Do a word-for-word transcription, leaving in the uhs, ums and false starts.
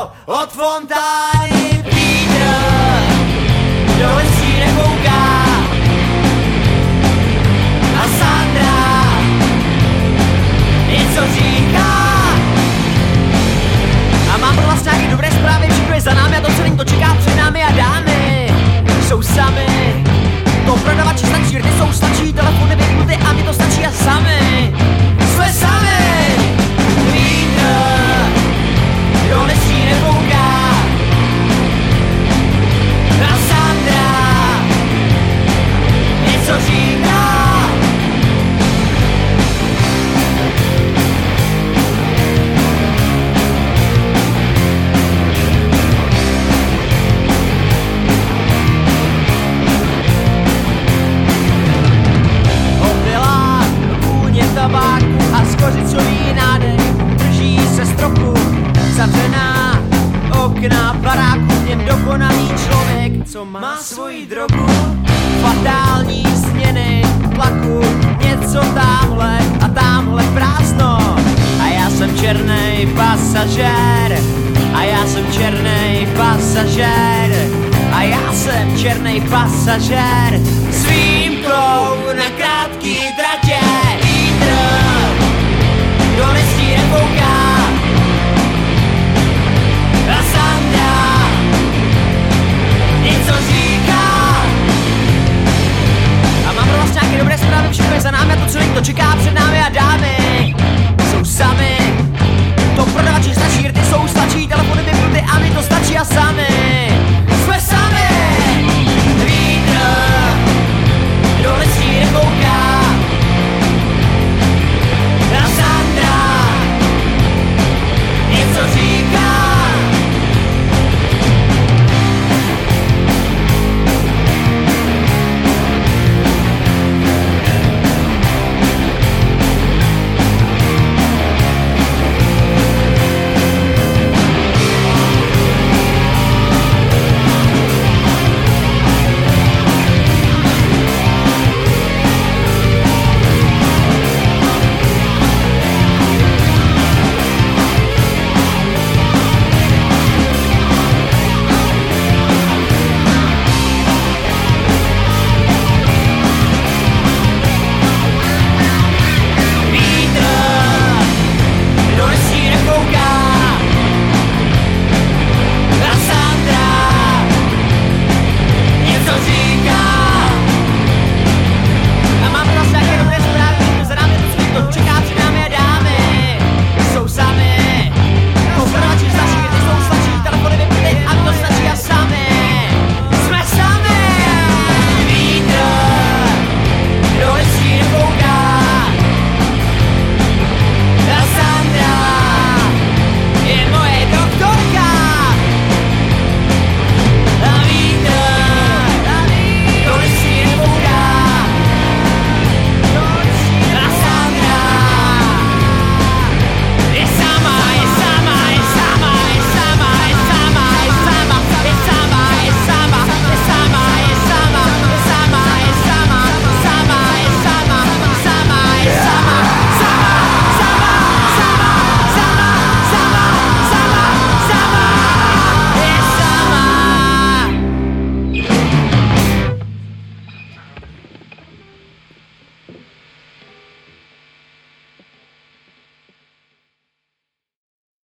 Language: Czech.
od fontány vítr do lesí nekouká a Sandra něco říká. A mám pro vás nějaký dobré zprávy, všechno je za námi a to celý to čeká před námi a dámy jsou sami. To prodavači stačí, rty jsou stačí, telefony vypnuty a mi to stačí a sami jsme sami. Vítr do lesí nekouká a Sandra něco říká. Tabáku a skořicový nádech drží se stropu, zavřená okna baráku, v něm dokonalý člověk, co má svoji drogu. Fatální změny tlaku, něco támhle a támhle prázdno. A já jsem černej pasažér, a já jsem černej pasažér, a já jsem černej pasažér s výjimkou na krá